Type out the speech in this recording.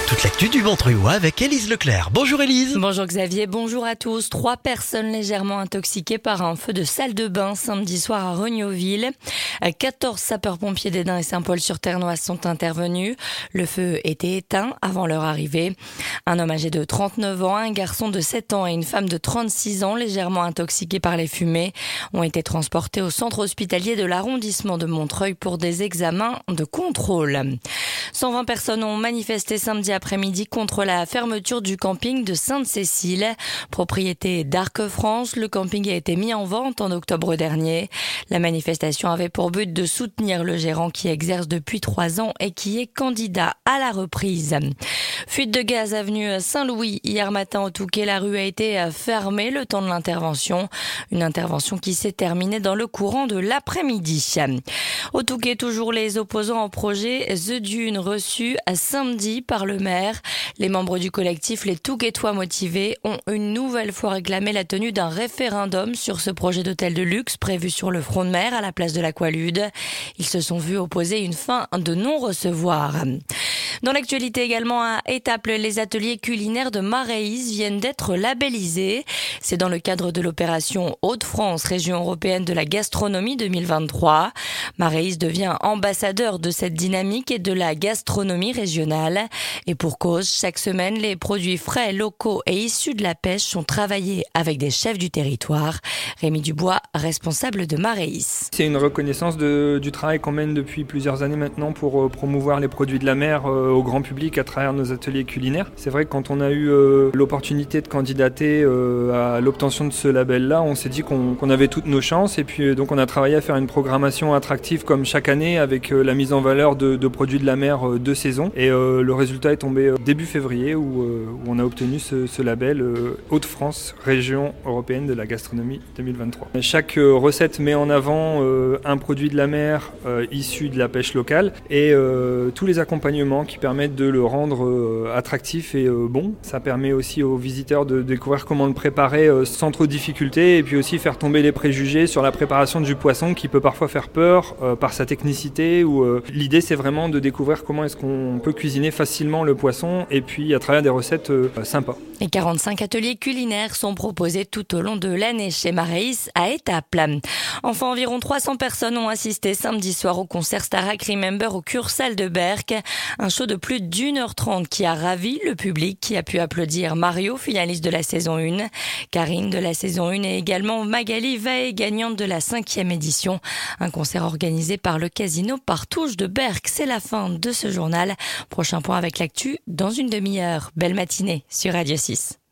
Toute l'actu du Montreuillois avec Élise Leclerc. Bonjour Élise. Bonjour Xavier, bonjour à tous. 3 personnes légèrement intoxiquées par un feu de salle de bain samedi soir à Regnauville. 14 sapeurs-pompiers d'Esdin et Saint-Paul-sur-Ternoise sont intervenus. Le feu était éteint avant leur arrivée. Un homme âgé de 39 ans, un garçon de 7 ans et une femme de 36 ans légèrement intoxiqués par les fumées ont été transportés au centre hospitalier de l'arrondissement de Montreuil pour des examens de contrôle. 120 personnes ont manifesté samedi après-midi contre la fermeture du camping de Sainte-Cécile. Propriété d'Arc France, le camping a été mis en vente en octobre dernier. La manifestation avait pour but de soutenir le gérant qui exerce depuis 3 ans et qui est candidat à la reprise. Fuite de gaz avenue Saint-Louis. Hier matin au Touquet, la rue a été fermée le temps de l'intervention. Une intervention qui s'est terminée dans le courant de l'après-midi. Au Touquet, toujours les opposants au projet The Dune reçus samedi par le maire. Les membres du collectif Les Touquetois motivés ont une nouvelle fois réclamé la tenue d'un référendum sur ce projet d'hôtel de luxe prévu sur le front de mer à la place de l'Aqualude. Ils se sont vus opposer une fin de non-recevoir. Dans l'actualité également à Étaples, les ateliers culinaires de Maréis viennent d'être labellisés. C'est dans le cadre de l'opération Hauts-de-France, région européenne de la gastronomie 2023. Maréis devient ambassadeur de cette dynamique et de la gastronomie régionale. Et pour cause, chaque semaine, les produits frais, locaux et issus de la pêche sont travaillés avec des chefs du territoire. Rémi Dubois, responsable de Maréis. C'est une reconnaissance du travail qu'on mène depuis plusieurs années maintenant pour promouvoir les produits de la mer au grand public à travers nos ateliers culinaires. C'est vrai que quand on a eu l'opportunité de candidater à l'obtention de ce label-là, on s'est dit qu'on avait toutes nos chances et puis donc on a travaillé à faire une programmation attractive comme chaque année avec la mise en valeur de produits de la mer de saison. Et le résultat est tombé début février où on a obtenu ce label Hauts-de-France, région européenne de la gastronomie 2023. Chaque recette met en avant un produit de la mer issu de la pêche locale et tous les accompagnements qui permettent de le rendre attractif et bon. Ça permet aussi aux visiteurs de découvrir comment le préparer sans trop de difficultés et puis aussi faire tomber les préjugés sur la préparation du poisson qui peut parfois faire peur par sa technicité. L'idée c'est vraiment de découvrir comment est-ce qu'on peut cuisiner facilement le poisson et puis à travers des recettes sympas. Et 45 ateliers culinaires sont proposés tout au long de l'année chez Maréis à Étaples. Enfin, environ 300 personnes ont assisté samedi soir au concert Starac Remember au Cursal de Berck. Un show de plus d'1h30 qui a ravi le public qui a pu applaudir Mario, finaliste de la saison 1, Karine de la saison 1 et également Magali Vae, gagnante de la 5e édition. Un concert organisé par le Casino Partouche de Berck. C'est la fin de ce journal. Prochain point avec l'actu dans une demi-heure. Belle matinée sur Radio 6.